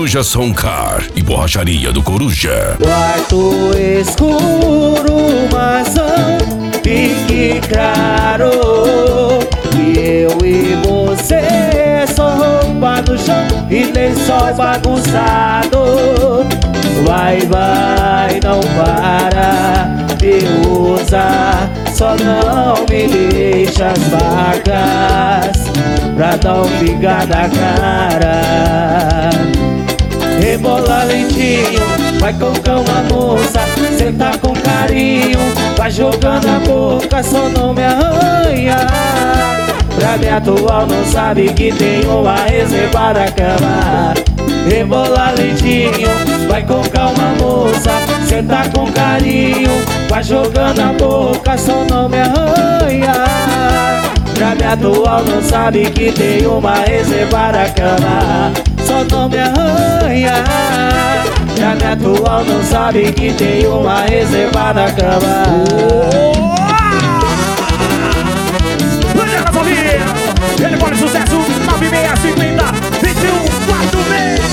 Coruja Soncar e Borracharia do Coruja. Quarto escuro, maçã, fique claro que eu e você só roupa no chão e lençol bagunçado. Vai, vai, não para de usar, só não me deixa as marcas pra não ficar na cara. Rebola lentinho, vai com calma moça, senta com carinho, vai jogando a boca, só não me arranha. Pra me atual não sabe que tem uma reserva na cama. Rebola lentinho, vai com calma moça, senta com carinho, vai jogando a boca, só não me arranha. Pra me atual não sabe que tem uma reserva na cama. Só não me arranha. Pra me atual não sabe que tem uma reserva na cama. Olha na família, ele pode sucesso 9650 2146.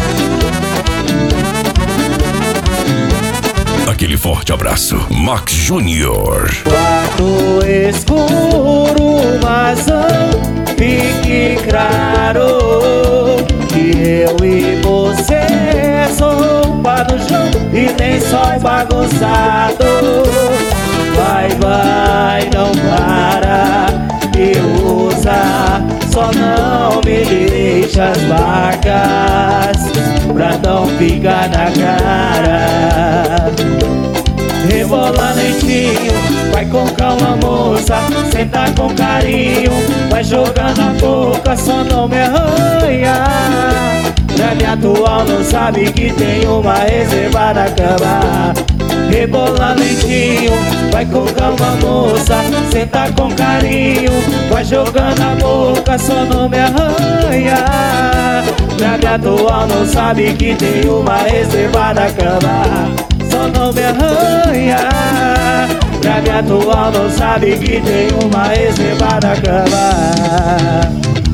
Aquele forte abraço, Max Júnior. Quarto escuro, maçã, fique claro que eu e você só roupa no chão e nem só bagunçado. Vai, vai, não para de usar, só não me deixa as marcas pra não ficar na cara. Rebola lentinho, vai com calma moça, senta com carinho, vai jogando a boca, só não me arranha. Pra me atual não sabe que tem uma reserva na cama. Rebola lentinho, vai com calma moça, senta com carinho, vai jogando a boca, só não me arranha. Pra me atual não sabe que tem uma reserva na cama. Só não me arranha. Pra me atual não sabe que tem uma reserva na cama.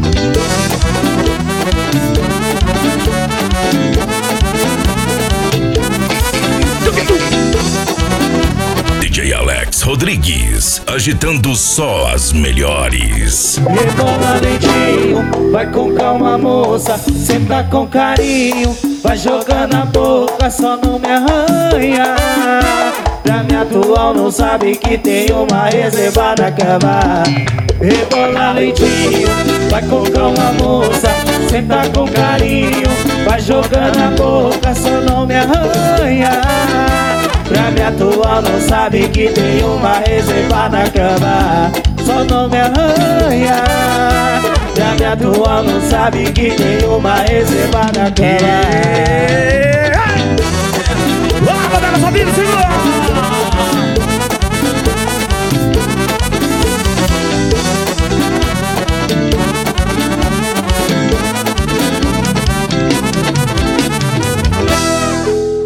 DJ Alex Rodrigues, agitando só as melhores. Rebola lentinho, vai com calma moça, senta com carinho, vai jogando a boca, só não me arranha. Pra me atual não sabe que tem uma reserva na cama. Rebola lentinho, vai com calma moça, senta com carinho, vai jogando a boca, só não me arranha. Pra me atual não sabe que tem uma reserva na cama. Só não me arranha. Pra me atual não sabe que tem uma reserva na cama. Vamos, galera, família, segura!